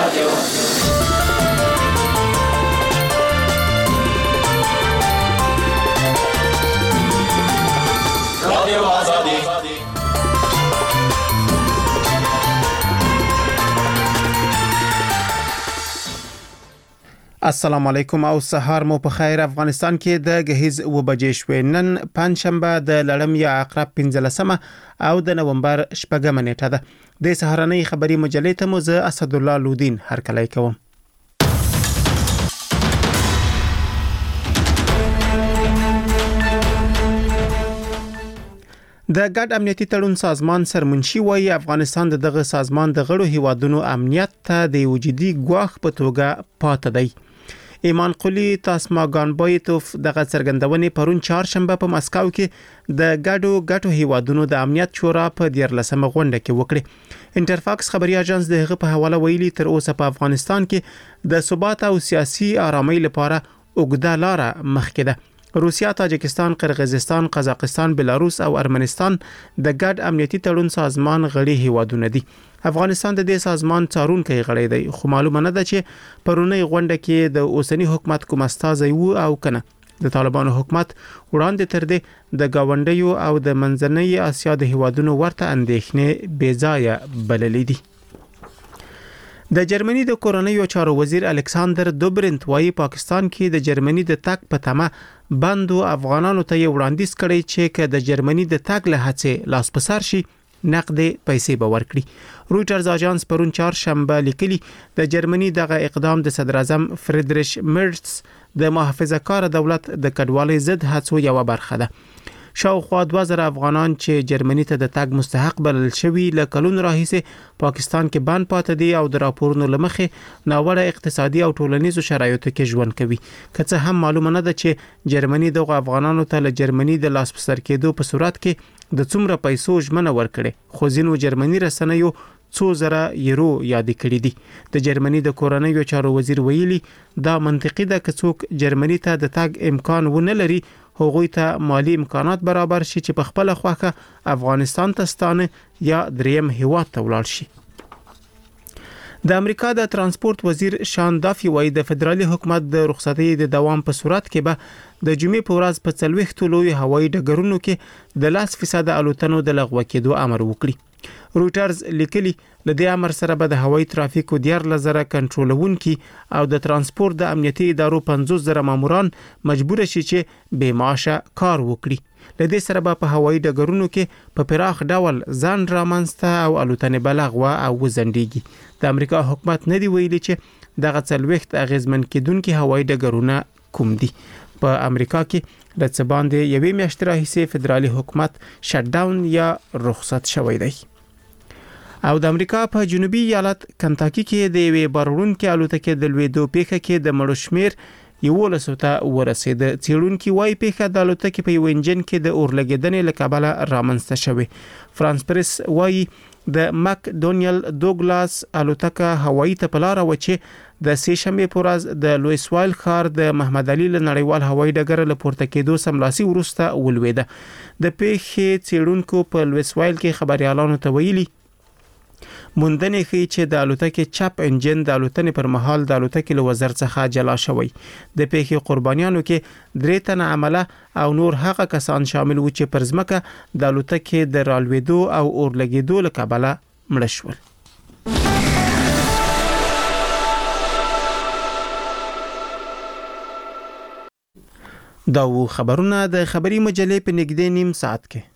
السلام علیکم او سهار مو په خیر. افغانستان کې د غهیز و بجې شوې. نن پنځشنبه د لړم یا عقرب 15مه او د نومبر 8مه نیټه ده. د سهارنۍ خبري مجلې ته مو زه اسد الله لودین هرکلی کوم. د ګډ امنیتي تړون سازمان سرمنشي وایي افغانستان دغه سازمان د غړو هیوادونو امنیت ته د وجودي ګواښ په توګه پاتې دی. ایمان قلی تاسماګانبایتوف دغه څرګندونې پرون چهارشنبه په مسکو کې د ګډو هیوادونو د امنیت شورا په 14مه غونډه کې وکړه. انټرفاکس خبري اژانس د هغه په حواله ویلي تر اوسه په افغانستان کې د ثبات او سیاسي آرامۍ لپاره اوږده لار مخکې ده. روسیا، تاجکستان، قرغیزستان، قزاقستان، بلاروس او ارمنستان د ګډ امنیتي تړون سازمان غړي هیوادونه دي. افغانستان د دې سازمان څارونکی غړی دی، خو معلومه نه ده چې پرونی غونډه کې د اوسنی حکومت کوم استازی وو او کنه. د طالبانو حکومت وړاندې تر دې د گاونډیو او د منځنۍ اسیا د هیوادونو ورته اندېښنې بې ځایه بللې دي. د جرمني د کورنیو چارو وزیر الکساندر دوبرنت وايي پاکستان کې د جرمني د تګ په تمه بندو افغانانو ته وړاندیز کړي چې که د جرمني د تګ له هڅې لاس په سر شي نقدي پیسې به ورکړي. رويټرز اژانس پرون چهارشنبه لیکلي د جرمني دغه اقدام د صدر اعظم فریدریش مرتز د محافظه کار دولت د کډوالۍ ضد هڅو یو برخه ده. شاوخوا 2000 افغانان چې جرمني ته د تګ مستحق بلل شوي له کلونو راهیسې پاکستان کې بند پاتې دي او د راپورونو لمخې ناوړه اقتصادي او ټولنیزو شرایطو کې ژوند کوي. که څه هم معلومه نه ده چې جرمني دغه افغانانو ته له جرمني د لاس په سر کېدو په صورت کې د څومره پیسو ژمنه ورکړي، خو ځینو جرمني رسنیو 2,000 یورو یاد کړی دي. د جرمني د کورنیو چارو وزیر ویلي دا منطقي ده که څوک جرمني ته د تګ امکان ونه لري هغوی ته مالی امکانات برابر شي چې په خپل خوخه افغانستان ته ستانه یا دریم هیواد ته ولاړ شي. د امریکا د ترانسپورت وزیر شان دافي وايي د فدرالي حکومت د رخصتۍ د دوام په صورت کې به د جمعې په ورځ په 40 لوی هوایي ډګرونو کې د 10% الوتنو د لغوه کېدو امر وکړي. رويټرز لیکلي لدې امر سره به د هوایي ترافیکو 14,000 کنټرولونکي او د ترانسپورت د امنیتي ادارو 50,000 ماموران مجبور شي چې بې معاشه کار وکړي. لدې سره به په هوایي ډګرونو کې په پراخ ډول ځان رامنځته او الوتنې بلغوه او وزندېږي. د امریکا حکومت نه دی ویلي چې دغه 40 اغیزمن کېدونکي هوایي ډګرونه کوم دي. په امریکا کې د څه باندې یوې میاشتې راهیسې فدرالي حکومت شټ ډاون یا رخصت شوی دی. او د امریکا په جنوبي ایالت کنټاکي کې د یوې بارونکو الوتکې د لوېدو پیښه کې د مړو شمیر 11 ته ورسید. څېړونکو وايي پیښه د الوتکې په یو انجن کې د اورلګیدنې له کبله رامنځته شوې. فرانس پریس وايي د مک ډونیل دوګلاس الوتکه هوایي ته په لار و چې د سې شنبه په ورځ د لویسوایل ښار د محمد علي نړیوال هوایي ډګر له پورته کېدو سملاسي ورسته ولوېده. د پیښې څېړونکو په لویسوایل کې خبريالانو ته ویلي موندنې ښیي چې د الوتکې چپ انجن د الوتنې پر مهال د الوتکې له وزر څخه جلا شوی. د پیښې قربانیانو کې 3 تنه عمله او نور هغه کسان شامل و چې پر ځمکه د الوتکې د رالوېدو او اورلګېدو له کبله مړه شول. دا و خبرونه د خبري مجلې په نږدې نیم ساعت کې.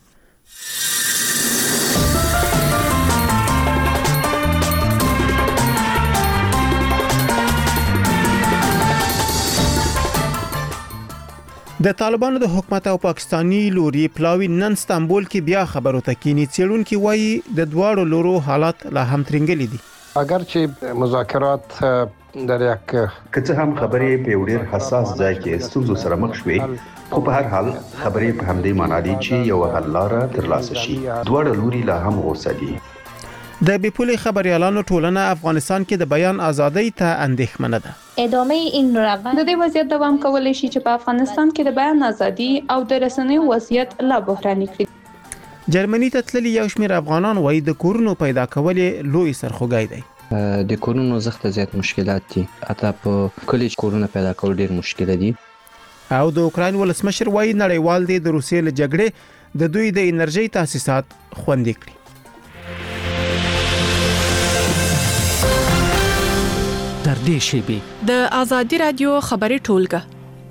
د طالبانو د حکومت او پاکستانی لوري پلاوی نن استانبول کې بیا خبرو ته کینی. څېړونکو وایي د دواړو لورو حالات لا هم ترنګلي دي. اگر چې مذاکرات در یک کڅه هم خبرې په ډېر حساس ځای کې ستونزو سره مخ شوې، خو په هر حال خبرې په همدې معنی دي چې یو حل لاره ترلاسه شي. دواړه لوري لا هم غوسه دي. د بیپولي خبريالانو ټولنه افغانستان کې د بیان ازادۍ ته اندېښمنه ده. ادامه این روند د دې وضعیت دوام کولای شي چې په افغانستان کې د بیان ازادي او د رسنیو وضعیت لا بحراني کړي. جرمني ته تللي یو شمېر افغانان وایي د کورونو پیدا کول لوی سرخوږی دی. د کورونو زخت زیات مشکلات دي، حتی په کلی کورونه پیدا کول ډیر مشکل دي. او د اوکرين ولسمشر وايي نړیوال د روسیې له جګړې د دوی د انرژي تاسیسات خوندي کړي. تر دې شیبې د آزادي رادیو خبري ټولګه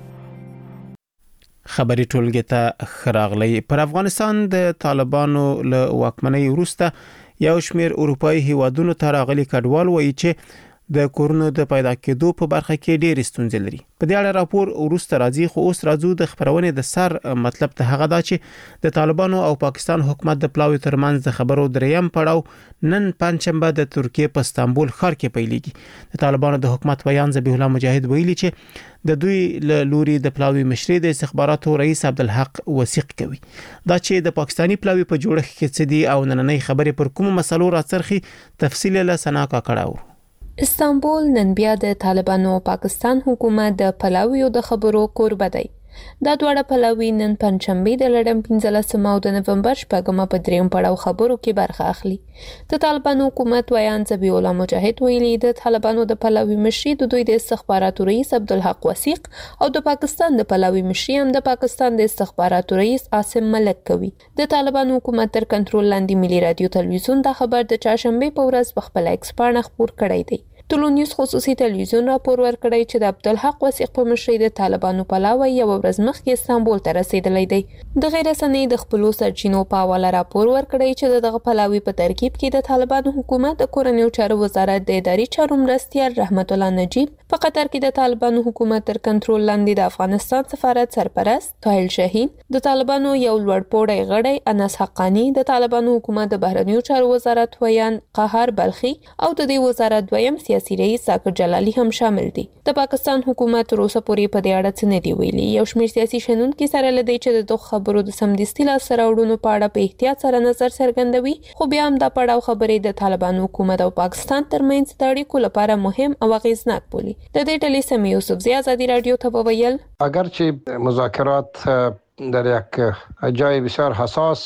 ته خراغلی. پر افغانستان د طالبانو له واکمنۍ وروسته یو شمېر اروپאי هیوادونو ته راغلي کډوال وایي چې د کورونو د پیدا کېدو په برخه کې ډېر ستونزې لري. په دې اړه راپور وروسته راځي، خو اوس راځو د خبرونې د سر مطلب ته هغه دا چې د طالبانو او پاکستان حکومت د پلاوي ترمنځ د خبرو دریم پړاو نن پنځشنبه د ترکیه په استانبول ښار کې پیلېږي. د طالبانو د حکومت بیان ذبیح الله مجاهد ویلي چې د دوی له لوري د پلاوي مشري د استخباراتو رئیس عبدالحق وثیق کوي دا چې د پاکستانی پلاوي په جوړښت کې څه دي او نننۍ خبرې پر کوم مسلو راڅرخي. تفصیل له سنا کا کړهو. استانبول نن بیا د طالبانو او پاکستان حکومت د پلاویو د خبرو کوربه دی. دا دواړه پلاوی نن پنځشنبه د لړم 15 او د نومبر 8 په دریم پړاو خبرو کې برخه اخلي. د طالبانو حکومت ویان ذبیح الله مجاهد ویلي د طالبانو د پلاوی مشري د دوی د استخباراتو رئیس عبدالحق وثیق او د پاکستان د پلاوی مشري هم د پاکستان د استخباراتو رئیس عاصم ملک کوي. د طالبانو حکومت تر کنټرول لاندې ملي رادیو تلویزیون دا خبر د چهارشنبه په ورځ په خپل ایکس پاڼه خپور کړی دی. ټولو نیوز خصوصي تلویزیون راپور ورکړی چې د عبدالحق وثیق په مشرۍ د طالبانو پلاوی یو ورځ مخکې استانبول ته رسیدلی دی. د غیر رسنۍ د خپلو سرچینو په حواله راپور ورکړی چې دغه پلاوی په ترکیب کې د طالبانو حکومت د کورنیو چارو وزارت د اداري چارو مرستیال رحمت الله نجیب، په قطر کې د طالبانو حکومت تر کنټرول لاندې د افغانستان سفارت سرپرست طاهل شاهین، د طالبانو یو لوړپوړی غړی انس حقانی، د طالبانو حکومت د بهرنیو چارو وزارت ویان قهار بلخي او د دې وزارت دویم سیاسي رئیس ذاکر جلالی هم شامل دي. د پاکستان حکومت روسه پورې په دې اړه څه نه دی ویلي. یو شمېر سیاسي شنونکي سره لدی چې د خبرو د سمدستي لاسته راوړنو په اړه په احتیاط سره نظر څرګندوي، خو بیا هم دا پړاو خبرې د طالبانو حکومت او پاکستان ترمنځ د اړیکو لپاره مهم او اغیزناک بولي. د دې ډلې سمې یوسفزي آزادی رادیو ته وویل اگرچه مذاکرات در یک جای بسیار حساس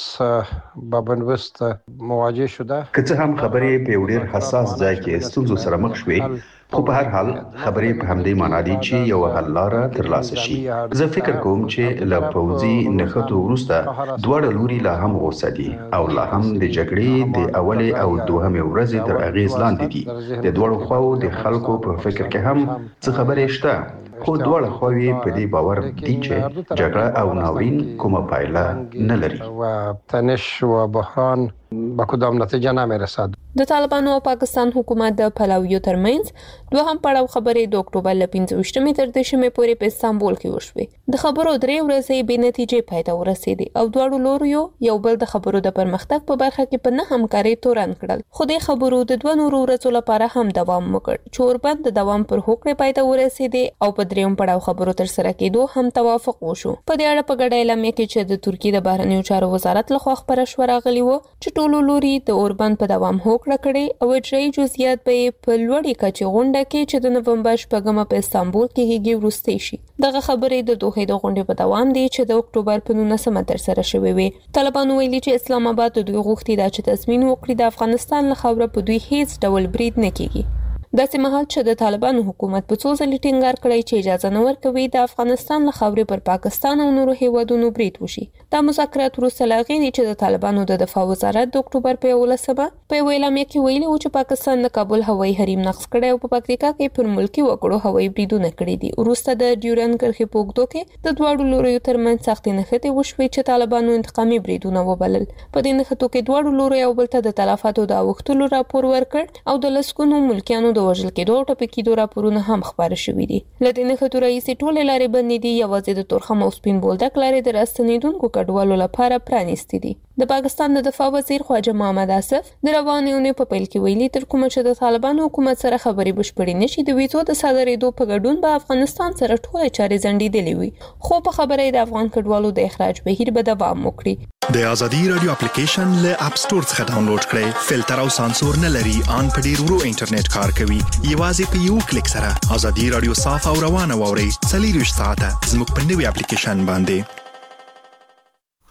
با بنبست مواجه شده که څه هم خبرې په ډېر حساس ځای کې ستونزو سره مخ شوې، خو په هر حال خبرې په همدې معنا دي چې یو حل لاره ترلاسه شي. زه فکر کوم چې له پوځي نښتو وروسته دواړه لوري لا هم غوسه دي او لا هم د جګړې د اولې او دوهمې ورځې تر اغیز لاندې دي. د دواړو خواو د خلکو په فکر کې هم څه خبرې شته، خو دواړه خواوې په دې باور دي چې جګړه او ناورین کومه پایله نه لري و تنش و بحران به کدام نتیجه نمیرسد. د طالبانو او پاکستان حکومت د پلاویو ترمنځ دوهم پړاو خبرې د اکتوبر ل 15 تر 10 پورې په استانبول کې وشوې. د خبرو درې ورځې بې نتیجې پای ته ورسېدې او دواړو لوريو یو بل د خبرو د پرمختګ په برخه کې په نه همکاري تورن کړل. خو د خبرو د دوه نورو ورځو لپاره هم دوام وکړ. چوربند د دوام پر هوکړې پای ته ورسېدې او په دریم پړاو خبرو تر سره کېدو هم توافق وشو. په دې اړه په ګډه اعلامیه کې چې د ترکیه د بهرنیو چارو وزارت لخوا خبره شوه راغلی و چې ټولو لوري د اوربند په دوام هوکړه کړې او اجرایي جزئیات به په لوړې کچې غونډه کې چې د نومبر 8 په استانبول کې کېږي وروستي شي. دغه خبرې د دوه د غونډې په دوام دي چې د اکتوبر په 19 تر سره شوې وي. طالبانو ویلي چې اسلام آباد د دوی غوښتي دا چې تضمین وکړي د افغانستان له خاوره په دوی هیڅ ډول برید نه کیږي. داسې مهال چې د طالبانو حکومت په څو ځلې ټینګار کړی چې اجازه نه ورکوي د افغانستان له خاورې پر پاکستان او نورو هیوادونو برید وشي. دا مذاکرات وروسته له هغې دي چې د طالبانو د دفاع وزارت د اکتوبر په 11 په یوه اعلامیه کې ویلي و چې پاکستان د کابل هوایي حریم نقض کړی او په پکتیکا کې پر ملکي وګړو هوایي بریدونه کړي دي. وروسته د ډیورن کرښې په اوږدو کې د دواړو لوریو ترمنځ سختې نښتې وشوې چې طالبانو انتقامي بریدونه وبلل. په دې نښتو کې دواړو لورو یو بل ته د تلفاتو د اوښتلو راپور ورکړ او د لسګونو ملکیانو د وژل کېدو او ټپي کېدو راپورونه هم خپاره شوي دي. له دې نښتو راهیسې ټولې لارې بندې دي، یوازې د تورخم او سپین بولدک لارې د راستنېدونکو کډوالو لپاره پرانیستې دي. د پاکستان د دفاع وزیر خواجه محمد آصف د روانې اونۍ په پیل کې ویلي تر کومه چې د طالبانو حکومت سره خبرې بشپړې نشي د ویزو د صادرېدو په ګډون به افغانستان سره ټولې چارې ځنډېدلې وي، خو په خبره د افغان کډوالو د اخراج بهیر به دوام وکړي. د ازادي رادیو اپلیکیشن له اپ سٹور څخه ډاونلوډ کړئ. فلټر او سانسور نه لري، ان په ډیر ورو انټرنیټ کار کوي. یوازې په یو کلیک سره ازادي رادیو صاف او روانه واورئ. 24 ساعته زموږ په نوې اپلیکیشن باندې.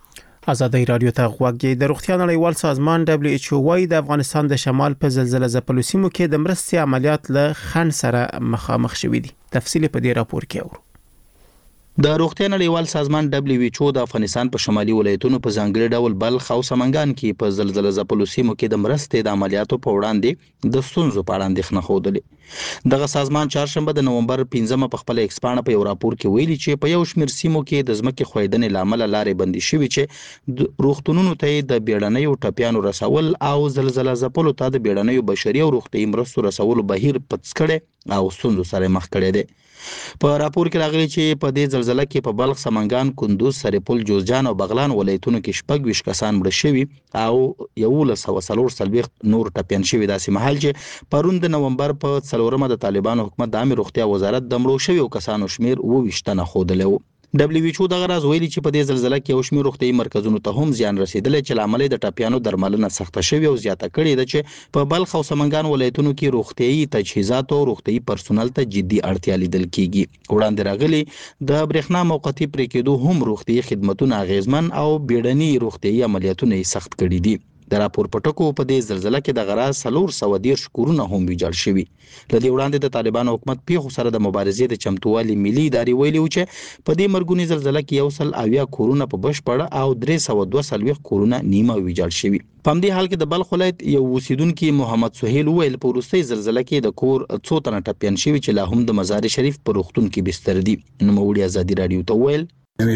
ازادي رادیو ته غوږی د روغتیا نړیوال سازمان WHO وايي د افغانستان د شمال په زلزلہ ځپلو سیمو کې د مرستې عملیات له خنډ سره مخامخ شوي دي. تفصیل په دې راپور کې اورو. د روغتیا نړیوال سازمان WHO د افغانستان په شمالي ولایتونو په ځانګړي ډول بلخ او سمنګان کې په زلزلہ ځپلو سیمو کې د مرستې د عملیاتو په وړاندې د ستونزو په اړه اندېښنه خوده. دغه سازمان چهارشنبه د نومبر 15 په خپل ایکسپانه په یو راپور کې ویلي چې په یو شمېر سیمو کې د ځمکې ښویدنې لامل لارې بندي شوي چې د روغتونونو ته د بیړنیو ټپیانو رسول او زلزلہ ځپلو ته د بیړنیو بشري او روغتیايي مرستو رسولو بهیر پڅ کړي او ستونزو سره مخ کړي دي. په راپور کې راغلي چې په دې زلزلہ کې په بلخ، سمنګان، کندوز، سرپل، جوزجان او بغلان ولایتونو کې 26 کسان مړه شوي او 1140 نور ټپیان شوي. داسې مهال چې پرون د نومبر په 4مه د طالبانو حکومت د عامه روغتیا وزارت د مړو شویو کسانو شمیر 22 تنه ښودلی و. WHO دغه راز ویلي چې په دې زلزلہ کې یو شمېر روغتیايي مرکزونو ته هم زیان رسیدلی چې لامل د ټپیانو درملنه سخته شوې او زیاته کړې ده چې په بلخ او سمنګان ولایتونو کې روغتیايي تجهیزات او روغتیايي پرسونل ته جدي اړتیا لیدل کیږي. وړاندې راغلي د برېښنا موقتی پرې کېدو هم روغتیايي خدماتونه اغیزمن او بیړني روغتیايي عملیاتونه یې سخت کړي دي. د راپور پټکو په دې زلزلہ کې د غراز 410 کورونه هم ویجاړ شوي. لدې وړاندې د طالبانو حکومت پیښو سره د مبارزې د چمتووالي ملي ادارې ویلي و چې په دې مرګونی زلزلہ کې 180 کورونه په بشپړ او 342 کورونه نیمه ویجاړ شوي. په همدې حال کې د بلخ ولایت یو اوسیدونکي محمد سهیل ویل په وروستۍ زلزلہ کې د کور څو تنه ټپیان شوي چې لا هم د مزار شریف په روغتون کې بستر دي. نوموړي ازادي رادیو ته ویل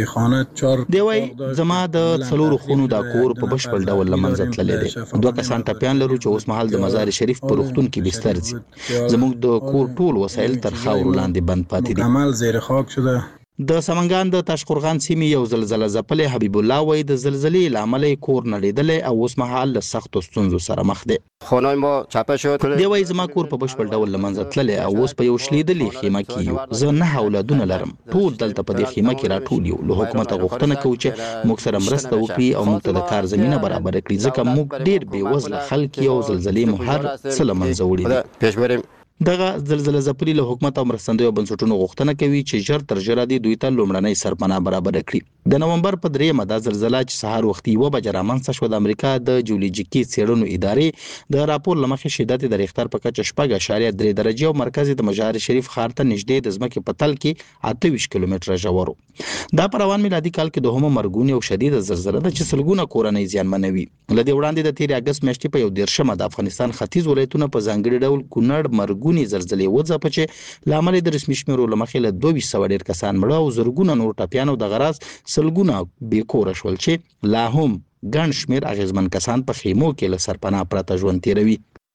دی وای زما د څلورو خونو د کور په بشپړ ډول لمنځه تللی دی. 2 کسان ټپیان لرو چې اوس مهال د مزار شریف په روغتون کې بستر دي. زموږ د کور ټول وسایل تر خاورو لاندې بند پاتې دي. عمل زیر خاک شده. د سمنګان د تاشقرغان سیمې یو زلزلہ ځپلی حبیب الله وای د زلزلې لامل کور نړیدلی او اوس مهال له سختو ستونزو سره مخ دی. خونه‌ی ما چپه شد. دی وای زما کور په بشپړ ډول لمنځه تللی او اوس په یو شلیدلې خیمه کې یو. زه 9 اولادونه لرم. ټول دلته په دې خیمه کې راټول یو. له حکومت غوښتنه کوو چې موږ سره مرسته وکړي او موږ ته د کار زمینه برابر کړي ځکه موږ ډیر بې وزله خلک یو. زلزلې مو هر څه له منځه وړي دي. پیش بریم. دغه زلزلہ ځپلي له حکومت او مرستندویو بنسټونو غوښتنه کوي چې ژر تر ژره دې دوی ته لومړنۍ سرپناه برابر کړي. د نومبر په 3مه دا زلزلہ چې سهار وختي 1 بجې رامنځته شوه د امریکا د جیولوجیکي څېړنو ادارې د راپور له مخې شدت د ریختر په کچه 4.3 درجې او مرکز د مزار شریف ښار ته نږدې د ځمکې په تل کې 28 کیلومتره ژور. دا په روان میلادي کال کې دوهمه مرګونی او شدید زلزلہ ده چې سلګونه کورنۍ زیانمنوي. لدې وړاندې د 13 اگست میاشتې په 11مه د افغانستان ختیځ ولایتونو په ځانګړي ډول کونړ مرګونی زلزلې ځپه چې لامل د رسمي شمیرو لمخې له 200 ډیر کسان مړه او زرګونه نور ټپیان او د غراز سلګونه بې کور شول چې لا هم ګڼ شمیر اغیزمن کسان په خیمو کې له سرپناه پرته ژوند تیروي.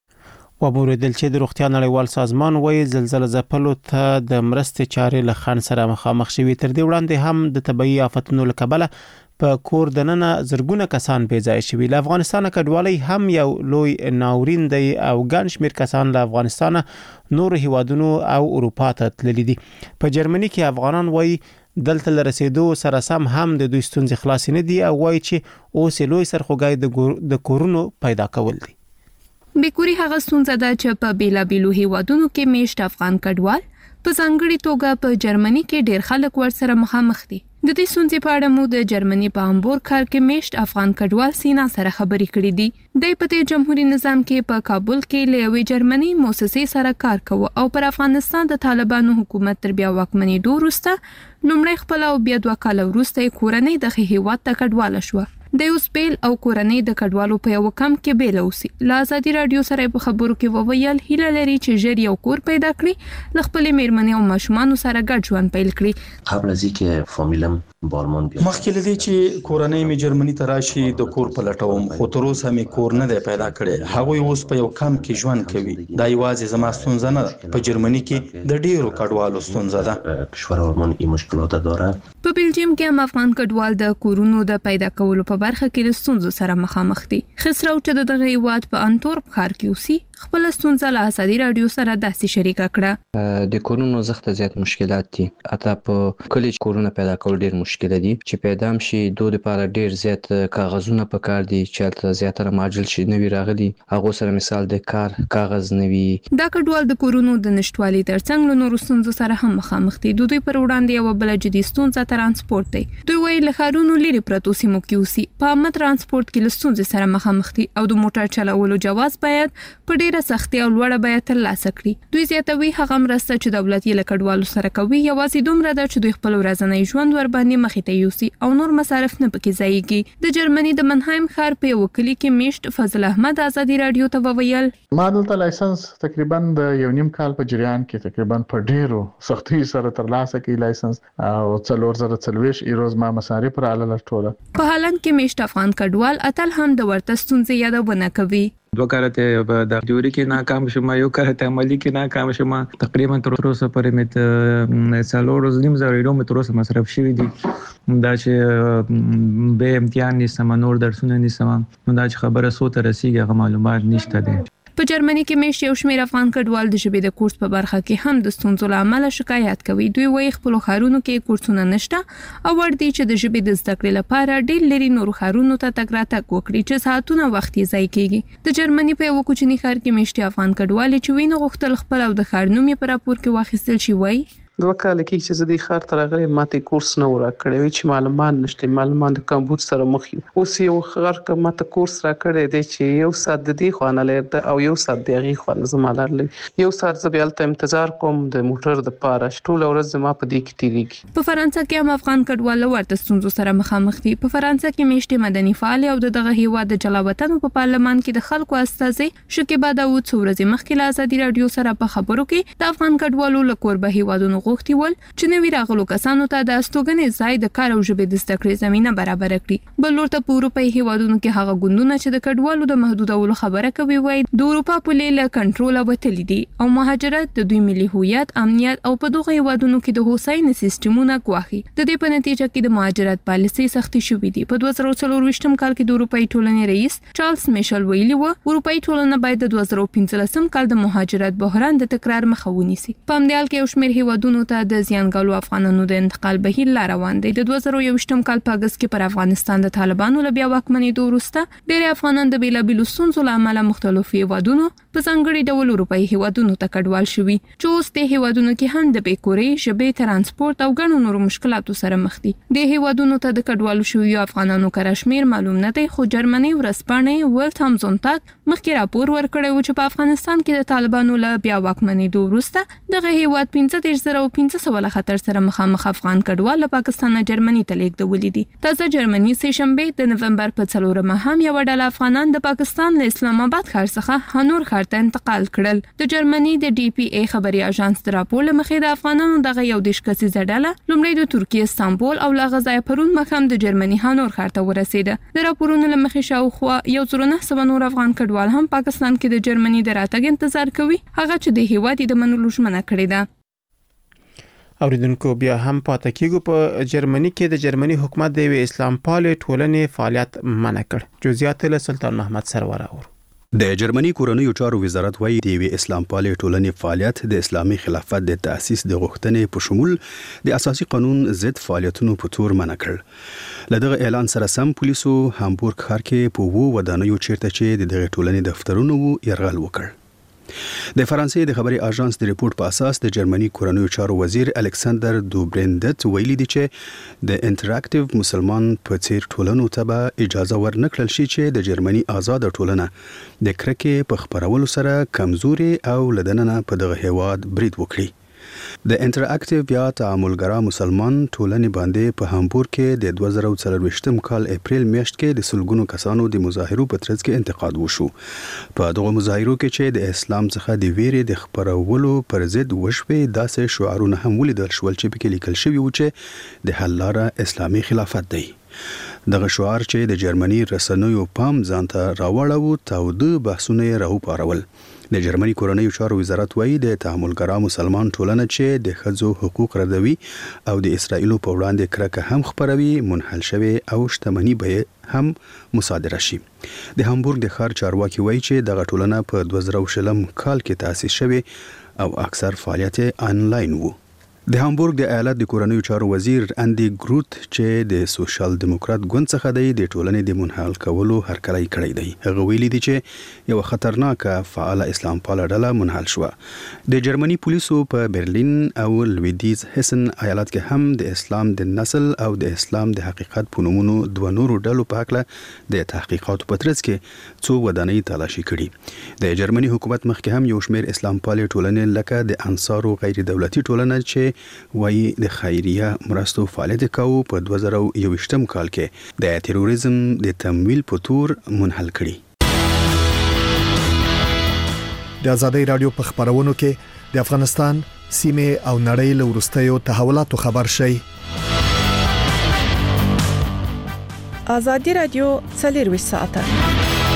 وبوریدل چې د روغتیا نړیوال سازمان وايي زلزلہ ځپلو ته د مرستې چارې له خنډ سره مخامخ شوي. تر دې وړاندې هم د طبيعي آفتونو له کبله په کور دننه زرګونه کسان بې ځای شوي. له افغانستان کډوالۍ هم یو لوی ناورین دی او ګڼ شمیر کسان له افغانستان نور هیوادونو او اروپا ته تللي دي. په جرمني کې افغانان وايي دلته لرسېدو سره سم هم د دوی ستونزې خلاص نه دي او وايي چې اوس لوی سرخوږی د کورونو پیدا کول دي. بیکوري هغه ستونزه ده چې په بیلابیلو هیوادونو کې میشت افغان کډوال په ځانګړي توګه په جرمني کې ډیر خلک ورسره مخامخ دي. د دې ستونزې په اړه مو د جرمني په هامبورګ ښار کې میشت افغان کډوال سینا سره خبرې کړې دي. د په جمهوریت نظام کې په کابل کې له یوې جرمني مؤسسې سره کار کوي او پر افغانستان د طالبانو حکومت تر بیا واکمنۍ وروسته لومړی خپل او بیا 2 کال وروسته کورنۍ د هیواد ته کډواله شوه. د یو سپیل او کورنۍ د کډوالو په یو کم کې بیل اوسي. لا ازادي رادیو سره په خبرو کې وویل هیله لري چې ژر یو کور پیدا کړي، ل خپل میرمنې او ماشومان سره ګډ ژوند پیل کړي. قبل از اینکه فامیلم بارمان بیاد مخکې لدی چې کورنۍ می جرمني ته راشي د کور پلټوم خو تر اوسه می کور نه دی پیدا کړي. هغه اوس په یو کم کې ژوند کوي. دا یوازې زما ستونزه نه ده، په جرمني کې د ډیرو کډوالو ستونزه ده. کشور آلمان این مشکلات داره. په بلجیم کې هم افغان کډوال د کورونو د پیدا کولو په برخه کې د ستونزو سره مخامخ دي. خسرو چې دغه هیواد په انتورپ ښار کې اوسي خپل ستونزه له ازادي رادیو سره داسې شریکه کړه. د کورونو زخته زیات مشکلات دي. اته په کلیج کورونه پیدا کول ډیر مشکل دي چې پیدا شي دوی لپاره ډیر زیات کاغذونه پکار دي چې زیاتره ماجل شي نوی راغلي. هغه سره مثال د کار کاغذ نوی. دا کډوال د کورونو د نشټوالي ترڅنګ له نورو ستونزو سره هم مخامخ دي. دوی پر وړاندې یو بل جدي ستونزه تر ترانسپورت دی. دوی وایي له ښارونو لرې پرتو سیمو کې اوسي په عامه ترانسپورت کې له ستونزې سره مخامخ دي او د موټر چلولو جواز باید په ډیره سختي او لوړه بیه ترلاسه کړي. دوی زیاتوي هغه مرسته چې دولت یې له کډوالو سره کوي یوازې دومره ده چې دوی خپل ورځنی ژوند ورباندې مخې ته یوسي او نور مصارف نه پکې ځایږي. د جرمني د منهایم ښار په یو کلی کې میشت فضل احمد ازادي رادیو ته وویل ما دلته لایسنس تقریبا د یو نیم کال په جریان کې تقریبا په ډیرو سختۍ سره ترلاسه کړي لایسنس او 4040 ایروز ما مصارف را لاله ټوله. په حالان کې میشت افغان کډوال اتل هم د ورته ستونزې یادونه کوي. دوه کارته د تیوري کې ناکام شوم یو کارته عملی کې ناکام شوم تقریبا تر اوسه پورې مت څلور ورځې نیم زره متر اوسه مصرف شوی دي دا چې به امتحان نشم نور درسونه نشم دا چې خبره سو ته رسیږي هغه معلومات نشته دي. په جرمني کې میشت یو شمېر افغان کډوال د ژبې د کورس په برخه کې هم د ستونزو له امله شکایت کوي. دوی وایي خپل ښارونو کې کورسونه نشته او ور دي چې د ژبې د زده کړې لپاره ډېر لري نور ښارونو ته تګ راتګ وکړي چې ساعتونه وخت یې ضایع کیږي. د جرمني په یو کوچني ښار کې میشت افغان کډوال چې وینه غوښتل خپل او د ښار نوم یې په راپور کې واخیستل شي وایي دوه کال کې چې زه د ښار ته راغلی ماته کورس نه ورکړی چې معلومات نشته معلومات د کمبود سره مخ یو اوس یو ښار کې ماته کورس راکړی دی چې یو ساعت د دې خوانه لري او یو ساعت د هغې خوانه زما لري یو ساعت زه بیا هلته انتظار کوم د موټر د پاره ټوله ورځ زما په دې کې تېرېږي. په فرانسه کې هم افغان کډوال ورته ستونزو سره مخامخ دي. په فرانسه کې میشتې مدني فعال او دغه هیواد د جلاوطن په پارلمان کې د خلکو استازي شکیبا داوود څو ورځې مخکې له ازادي رادیو سره په خبرو کې د افغان کډوالو له کوربه هیوادونو غوښتي ول چې نوي راغلو کسانو ته د استوګنې ځای د کار او ژبې د زده کړې زمينه برابر کړي. بل ورته په اروپایي هیوادونو کې هغه ګوندونه چې د کډوالو د محدودولو خبره کوي وایي د اروپا په لیله کنټرول وتلی دي او مهاجرت د دوی ملي هویت امنیت او په دغه هیوادونو کې د هوساینې سیستمونه ګواښي. د دې په نتیجه کې د مهاجرت پالیسي سختي شوې دي. په 2024 کال کې د اروپایي ټولنې رئیس چارلز میشل ویلي و اروپایي ټولنه باید د 2015 کال د مهاجرت بحران د تکرار مخه ونیسي. په همدې حال کې یو شمېر هیوادونو ته د زیانګالو افغانانو د انتقال بهیر لا روان دی. د 2021 کال په اگست کې پر افغانستان د طالبانو له بیا واکمنېدو وروسته ډېر افغانان د بیلابیلو ستونزو له امله مختلفو هیوادونو په ځانګړي ډول اروپایي هیوادونو ته کډوال شوي چې اوس د هیوادونو کې هم د بیکورې ژبې ترانسپورت او ګڼو نورو مشکلاتو سره مخ دي. د هیوادونو ته د کډوالو شویو افغانانو کره شمیر معلوم نه دی خو جرمني ورځپاڼې ورلد هامزونتاګ مخکې راپور ورکړی و چې په افغانستان کې د طالبانو له بیا واکمنېدو وروسته دغه هیواد 15,500 له خطر سره مخامخ افغان کډوال له پاکستان نه جرمني ته لیږدولي دي. تازه جرمني سه شنبه د نومبر په 4مه هم یو ډله افغانان د پاکستان له اسلام آباد ښار څخه هنور ښار ته انتقال کړل. د جرمني د ډي پی ای خبري اژانس د راپور مخې د افغانانو دغه یو د شکسي ډله لومړی د ترکیه استانبول او له غزای پرون مخام د جرمني هنور ښار ته ورسېده. د راپورونو له مخې شاوخوا 1,900 نور افغان کډوال هم پاکستان کې د جرمني د راتګ انتظار کوي هغه چې د هیواد د منلو ژمنه کړې ده. اوریدونکو بیا هم پاتې کېږو په جرمني کې د جرمني حکومت د اسلام پال ټولنې فعالیت منع کړ. جزئیات له سلطان محمد سرور اور. د جرمني کورنیو چارو وزارت وايي د اسلام پال ټولنې فعالیت د اسلامي خلافت د تأسیس د غوښتنې په شمول د اساسي قانون ضد فعالیتونو په تور منع کړ. لدغه اعلان سره سم پولیسو هامبورګ ښار کې په وو ودانیو چیرته چې د ټولنې دفترونو یرغل وکړ. د فرانسې د خبري اژانس د ریپورت په اساس د جرمني کورنیو چارو وزیر الکساندر دوبرندت ویلي دی چې د انټراکټیو مسلمان په څیر ټولنو ته به اجازه ورنکړل شي چې د جرمني آزاد ټولنه د کرکې په خبرولو سره کمزوري او لدننه په دغه هیواد برید وکړي. د انټراکټیو یا تعاملګرا مسلمان ټولنې باندې په هامبورګ کې د 2024 کال اپریل میاشت کې د سلګونو کسانو د مظاهرو په ترڅ کې انتقاد وشو. په دغه مظاهرو کې چې د اسلام څخه د ویرې د خبرولو پر ضد وشوي داسې شعارونه هم ولیدل شول چې پکې لیکل شوی و چې د حل لاره اسلامي خلافت دی. دغه شعار چې د جرمني رسنیو پام ځانته راوړاوه تاوده بحثونه راوپارول. د جرمني کورنیو چارو وزارت وايي د تعاملګرا مسلمان ټولنه چې د ښځو حقوق ردوي او د اسرایلو په وړاندې کرکه هم خبروي منحل شوی او شتمنۍ به هم مصادره شي. د هامبورګ د ښار چارواکي وايي چې دغه ټولنه په 2020 کال کې تأسیس شوه او اکثر فعالیت آنلاین وو. د هامبورګ د ایالت د کورنیو چارو وزیر اندی ګروت چې د سوشل دیموکرات ګوند څخه دی د ټولنې د منحل کولو هرکلی کړی دی. هغه ویلي دی چې یو خطرناکه فعال اسلام پاله ډله منحل شو. د جرمني پولیسو په برلین او لویدیز هسن ایالت کې هم د اسلام د نسل او د اسلام د حقیقت په نومونو دوه نورو ډلو په اړه د تحقیقاتو په ترڅ کې څو ودانۍ تلاشي کړي. د جرمني حکومت مخکې هم یو شمېر اسلام پالي ټولنې لکه د انصارو غیر دولتي ټولنه چې وایي د خیریه مرستو فعالیت کوي په 2021 کال کې د تروریزم د تمویل په تور منحل کړي. د ازادي رادیو په خبرونو کې د افغانستان سیمه او نړۍ له ورستیو تحولاتو خبر شي. ازادي رادیو 24 ساعته.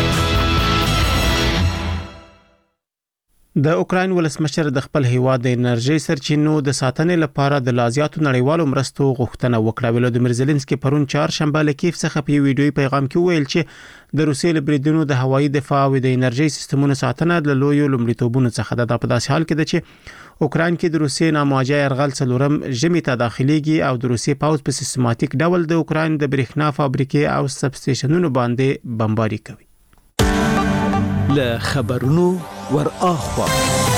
د اوکراین ولسمشر د خپل هیواد د انرژي سرچینو د ساتنې لپاره د لازیاتو نړیوالو مرستو غوښتنه وکړه. ولودمیر زيلنسکي پرون چهارشنبه له کیف څخه په ویډیوي پیغام کې ویل چې د روسیې لبریدونو د هوایي دفاع او د انرژي سیستمونو ساتنه د لویو لومړیتوبونو څخه ده. په داسې حال کې ده چې اوکراین کې د روسیې نامواجه يرغل څلورم ژمي ته داخليږي او د روسیې پاوز په سیستماتیک ډول د اوکراین د برېښنا فابریکې او سب سټیشنونو باندې بمباري کوي. له خبرونو ور اخوا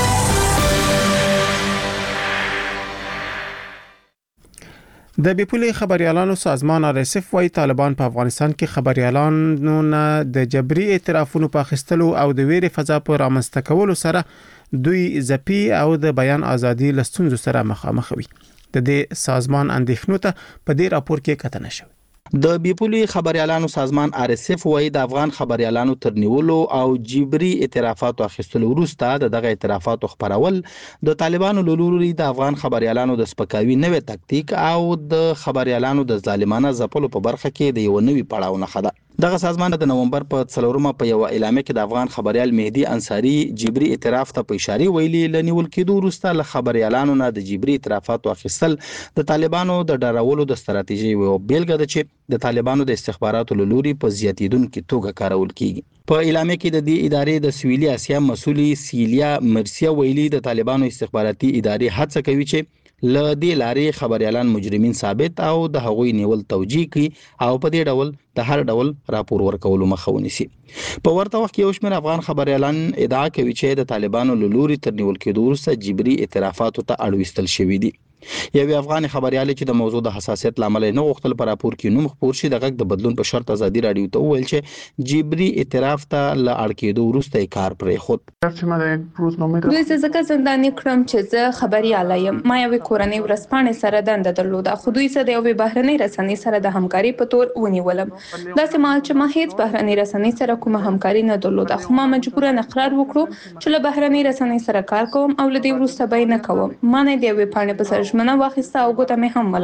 د بیپولي خبريالانو سازمان RSF وايي طالبان په افغانستان کې خبريالانو نه د جبري اعترافونو په اخیستلو او د ویرې فضا په رامنځته کولو سره دوی ځپي او د بیان ازادي لستونزو سره مخامخ وي. د دې سازمان اندېښنو ته په دې راپور کې کتنه شوې. د بیپولي خبريالانو سازمان RSF وايي د افغان خبريالانو ترنیولو او جبري اعترافاتو اخیستلو وروسته دغه اعترافاتو خبرول د طالبانو لوري د افغان خبريالانو د سپکاوي نوې تکتیک او د خبريالانو د ظالمانه ځپلو په برخه کې د یو نوې پړاو نه خده. دغه سازمان د نومبر په 4مه په یو اعلامیه کې د افغان خبريال مهدي انصاری جبري اعتراف ته په اشاره ویلي لنیول کېدو وروسته له خبريالانو نه د جبري اعترافاتو اخیستل د طالبانو د ډارولو د ستراتیژي یو بیلګه ده چې د طالبانو د استخباراتو لوري په زیاتیدونکو توګه کارول کیږي. په اعلامیه کې د دې ادارې د سویلي اسیا مسؤلي سیلیا مرسیا ویلي د طالبانو استخباراتي ادارې هڅه کوي چې ل دې لارې خبريالان مجرمین ثابت او د هغوی نیول توجیه کوي او په دې ډول د هر ډول راپور ورکولو مخه ونیسي. په ورته وخت کې یو شمېر افغان خبريالان ادعا کوي چې د طالبانو لوري تر نیول کېدو وروسته جبري اعترافاتو ته اړوستل شوی دي. یو افغان خبريال چې د موضوع د حساسیت لامل نه غوښتل پر راپور کې نوم خبر شي د غږ د بدلون په شرط ازادي رادیو ته ویل چې جبري اعتراف ته ل اړ کېدو وروسته کار پرې خود دوی ځکه زنداني کړم چې زه خبريال یم. ما یو کورنۍ ورسپانې سره دنده درلوده خو دوی سره یو بهرنۍ رسنۍ سره د همکاري په تور ونیولم. داسې مال چې ما هیڅ بهرنۍ رسنۍ سره کومه همکاري نه درلوده خو ما مجبورن اقرار وکړو چې له بهرنۍ رسنۍ سره کار کوم او له دې وروسته به نه کوم. ما نه دی وی پاڼې په ژمنه واخیسته او ګوته مې هم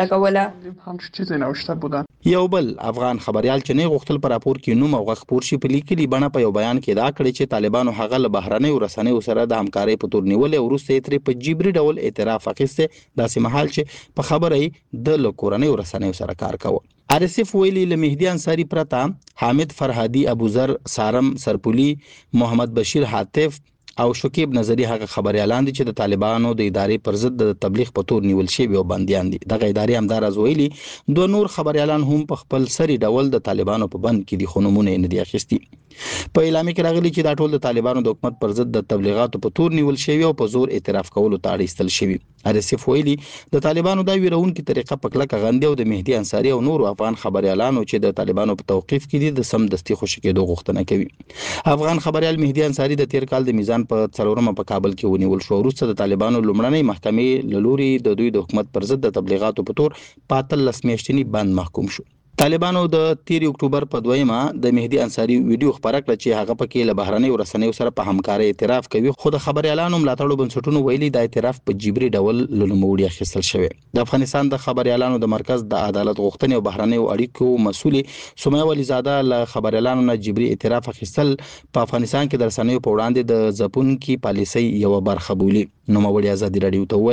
ولګوله. یو بل افغان خبريال چې نه غوښتل پر راپور کې نوم او غږ خبر شي په لیکلي بڼه په یو بیان کې دا کړی چې طالبانو هغه له بهرنۍ ورسنۍ سره د همکارۍ په تور نیولې او وروسته یې تر په جبري ډول اعتراف اخیسته داسې محل چې په خبرې د لکورنۍ ورسنۍ سره کار کوي. RSF ویلي له مهدي انصاری پرتا حامد فرهادي ابوذر سارم سرپولی محمد بشیر حاتف او شکیب نظری هغه خبريالان دي چې د طالبانو د ادارې پر ضد د تبلیغ په تور نیول شوی او بنديان دي. دغه ادارې همدار از ویلي دوه نور خبريالان هم په خپل سری ډول د طالبانو په بند کې دي خو نمونه نه دي اخیستي. په اعلامیه کې راغلي چې دا ټول د طالبانو د حکومت پر ضد د تبلیغاتو په تور نیول شوی او په زور اعتراف کولو ته اړ شوی. RSF ویلي د طالبانو دا ویرونکو طریقه په کلکه غندي او د مهدي انصاری او نور افغان خبريالانو چې د طالبانو په توقيف کې دي د سم دستي خوشی کېدو غوښتنه کوي. افغان خبريال مهدي انصاری د تیر کال د میزان په 4مه په کابل کې ونیول شو. وروسته د طالبانو لومړنۍ محکمې لوري د دوی د حکومت پر ضد د تبلیغاتو په تور 15 میاشتنی بند محکوم شو. طالبانو د 13 اکتوبر په 2مه د مهدي انصاری ویډیو خبره کړه چې هغه پکې له بهرنۍ ورسنۍ سره په همکارۍ اعتراف کوي خو د خبريالانو ملاتړو بنسټونو ویلي د اعتراف په جبري ډول لنوموړي اخیستل شوی. د افغانستان د خبريالانو د مرکز د عدالت غوښتنې او بهرنۍ اړیکو مسؤل سمیه ولیزاده له خبريالانو نه جبري اعتراف اخیستل په افغانستان کې د رسنیو په وړاندې د ځپونکي پالیسۍ یو برخه بولی. نوموړي ازادي رادیو ته ویل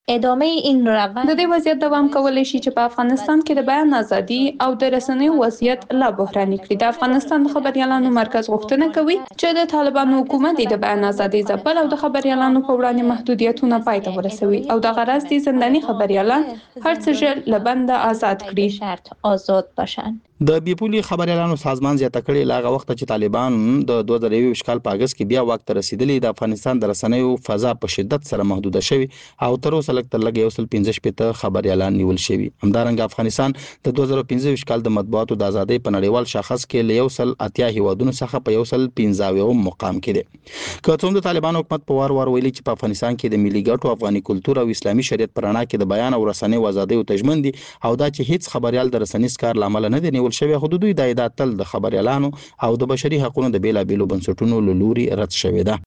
ادامه این روند د دې وضعیت دوام کولی شي چې په افغانستان کې د بیان ازادي او د رسنیو وضعیت لا بحراني کړي. د افغانستان د خبريالانو مرکز غوښتنه کوي چې د طالبانو حکومت د بیان ازادي ځپل او د خبريالانو په وړاندې محدودیتونه پای ته ورسوي او د غرض دي زنداني خبريالان هر څه ژر له بنده آزاد کړي. شرط آزاد باشند. د بیپولي خبريالانو سازمان زیاته کړي لاغه وخت چې طالبان د 2021 کال په اگست کې بیا واک ته رسیدلی د افغانستان د رسنیو فضا په شدت سره محدوده شوی او تر اوسه لږ یو سل 15 خبريالان نیول شوی. همدارنګه افغانستان د 2015 کال د مطبوعاتو د ازادۍ په نړیوال شاخص کې له یو سل 80 هیوادونو څخه په یو سل 15 مقام کې دی. که څومره د طالبان حکومت په وار ویلي چې په افغانستان کې د ملي ګټو افغاني کلتور او اسلامي شریعت پر رڼا کې د بیان او رسنیو ازادۍ او تضمین دي او دا چې هیڅ خبريال د رسنیز کار لامل نه دی نیول شوی، حدود د ایداتل د خبريالانو او د بشري حقوقو د بیلابېلو بنسټونو له لوري رد شوی ده.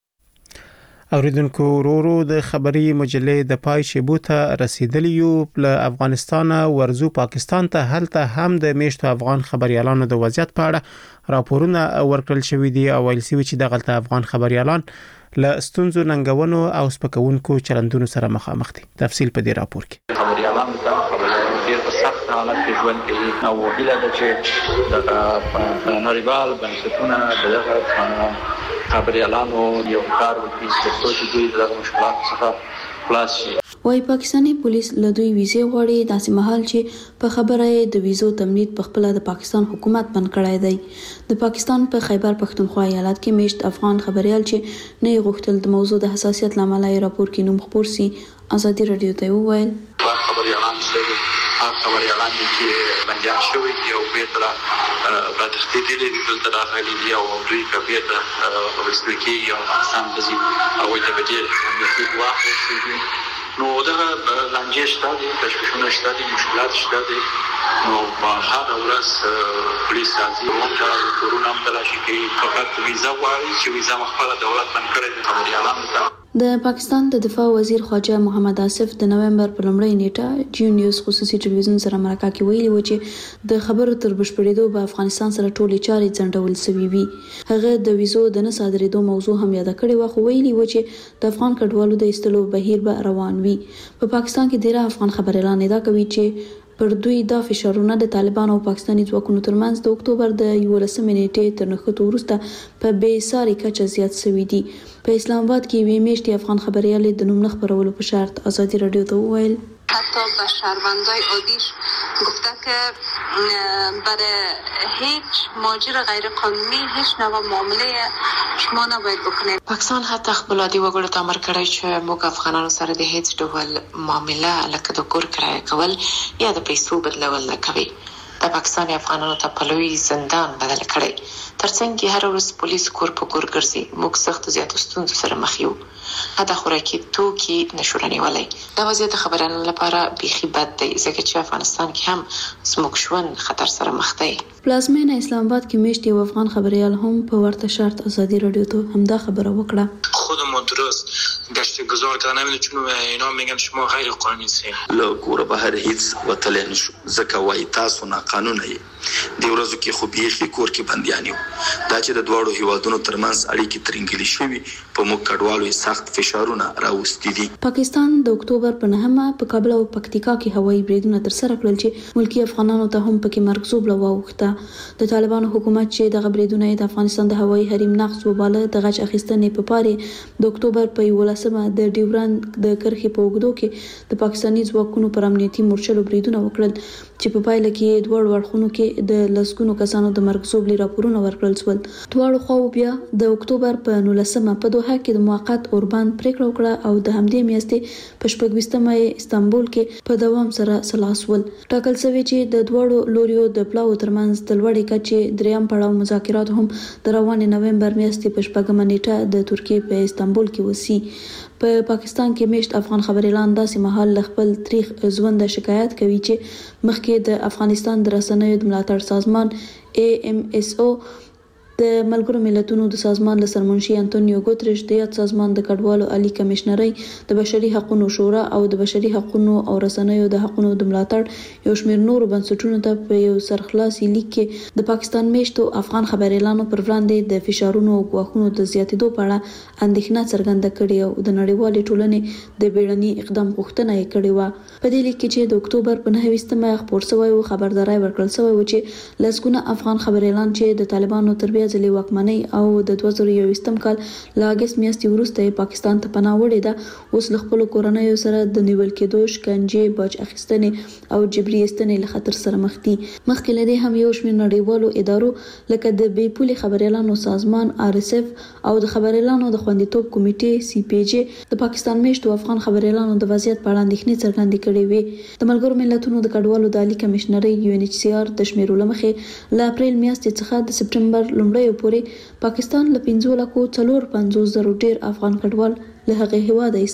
اوریدونکو ورو د خبري مجلې د پای شیبو ته رسیدلی یو له افغانستان ورزو پاکستان ته هلته هم د میشتو افغان خبريالانو د وضعیت په اړه راپورونه ورکړل شوې دي او ویل شوی چې د غلطه افغان خبريالان له ستونزو ننګونو او سپکونکو چلندونو سره مخامخ دي. تفصیل په دې راپور کې. خبريالانو ډېر په سخت حالت کې ژوند کوي او هیله ده چې د نړیوال بنسټونه دغه خبريالانو یو کار وکړي چې دوی د مشکلاتو څخه خلاص شي. وايي پاکستاني پولیس له دوی ویزه غواړي داسې مهال چې په خبره د ویزو تمدید په خپل د پاکستان حکومت بند کړی دی. د پاکستان په خیبر پښتونخوا ایالت کې میشت افغان خبريال چې نه غوښتل د موضوع د حساسیت لامل یې راپور کې نوم خبر سي ازادي رادیو ته وویل خبريالان خبريالان چې بنجان شوی دی او بیرته په تخطیط دي دلته راغلي دي او دوی کبیر د ورسلکی او افغانستان د زی او د بدیل د واحد نو دا لانجې شته دي تشویشونه شته دي مشکلات شته دي نو په هغه ورځ پولیس راځي او د کورونا تلاشي کوي فقط ویزا غواړي چې ویزا مخبره دولت بند کړي د خبريالانو ته. د پاکستان د دفاع وزیر خواجه محمد آصف د نومبر په لومړۍ نیټه جیو نیوز خصوصي ټلویزیون سره مرکه کې ویلي و چې د خبرو تر بشپړېدو په افغانستان سره ټولې چارې ځنډول شوې وي. هغه د ویزو د نه صادرېدو موضوع هم یاد کړې و خو ویلي و چې د افغان کډوالو د ایستلو بهیر به روان وي. په پاکستان کې ډېر افغان خبريالان ادعا کوي چې پر دوی دا فشارونه د طالبان او پاکستاني ځواکونو ترمنځ د اکتوبر د 11 نیټې تر نښتو وروسته په بې ساري کچه زیات شوي دي. په اسلام آباد کې وی میشتي افغان خبريال د نوم خبرولو په شرط ازادي رادیو ته وویل حتی به شهروندای عادیش گفته که برای هیچ ماجر غیر قانونی هیچ نوع معامله شما نباید بکنید. پاکستان حتی خپل عادي وګړو ته امر کړی چې موږ افغانانو سره د هیڅ ډول معامله لکه د کور کرایه کول یا د پیسو بدلول نه کوي. د پاکستان افغانانو ته په لوی زندان بدل کړی. ترڅنګ هر ورځ پولیس کور په کور ګرځي. موږ سخت زیاتو ستونزو سره مخ یو. دا خوراکي توکي نشورنی ولای. دا وضعیت خبرانو لپاره بيخي بد دی ځکه چې افغانستان کې هم زموږ ژوند خطر سره مخ دی. پلازمینه اسلام آباد کې میشتي افغان خبريال هم په ورته شرط ازادي رادیو ته همدا خبره وکړه. خودمون درست گشت گذار کردن نمیدونم چون اینا میگن شما غیر قانونی هستید. له کور بهر هیڅ وتل نشو ځکه وای تاسو نه قانون یې. د ورځو کې خو بيخي کور کې بنديان یو. دا چې د دوړو هیوادونو ترمنځ اړیکې ترنګلې شوي په موږ کډوالو سخت فشارونه راوستي دي. پاکستان د اکتوبر په 9مه په کابل او پکتیکا کې هوایي بریدونه ترسره کړل چې ملکی افغانانو ته هم پکې مرګ زوبله واوښته. د طالبانو حکومت چې د غبرېدونه د افغانستان د هوایي حریم نقض وباله د غچ اخیستنې په پاره د اکتوبر په 11مه د ډیورند د کرخې په اوږدو کې د پاکستاني ځواکونو پر امنیتي مورچلو بریدونه وکړل چې په پایله کې دوه ورخونو کې د لسګونو کسانو د مرګ زوبلي راپورونه ورکړل شول. دواړو خواو بیا د اکتوبر په 19مه په دوحه کې د موقت اوربان پریکړه وکړه او د همدې میاشتې په 14مه استانبول کې په دوام سره سلاس ول. ټاکل شوی چې د دوړو لوريو د پلاو ترمنځ د لوړې کچې دریم پړاو مذاکرات هم د روان نومبر میاشتې په 14مه نیټه د ترکیې په استانبول کې وسی. په پاکستان کې میشت افغان خبريالان داسې مهال خپل تاریخ ژوند شکایت کوي چې مخکې د افغانستان د رسنیو د ملاتړ سازمان AMSO د ملګرو ملتونو د سازمان له سرمنشي انټونیو ګوتریش د یاد سازمان د کډوالو عالی کمشنري د بشري حقوقو شورا او د بشري حقوقو او رسنیو د حقوقو د ملاتړ یو شمېر نور بنسټونو ته په یو سرخلاصي لیک کې د پاکستان میشتو افغان خبريالانو پر وړاندې د فشارونو او غواخونو د زیاتېدو په اړه اندېښنه څرګنده کړې او د نړیوالې ټولنې د بیړني اقدام غوښتنه یې کړې و. په دې لیک کې چې د اکتوبر په 9 خبر شوی و خبرداري ورکړل شوی و چې لسګونه افغان خبريالان چې د طالبانو تر بیا ځلې واکمنۍ او د 2021 کال له اگست میاشتې وروسته پاکستان ته پناه وړې ده اوس له خپل کورنیو سره د نیول کېدو شکنجې باج اخیستنې او جبري ایستنې له خطر سره مخ دي. مخکې له دې هم یو شمېر نړیوالو ادارو لکه د بې پولې خبريالانو سازمان RSF او د خبريالانو د خوندیتوب کمیټې CPJ د پاکستان میشتو افغان خبريالانو د وضعیت په اړه اندېښنې څرګندې کړې وې. د ملګرو ملتونو د کډوالو د عالی کمشنري UNHCR د شمیرو لمخې له اپریل میاشتې څخه د سپټمبر لومړیو پورې پاکستان له 15,450,000 ډیر افغان کډوال له هغه هیواده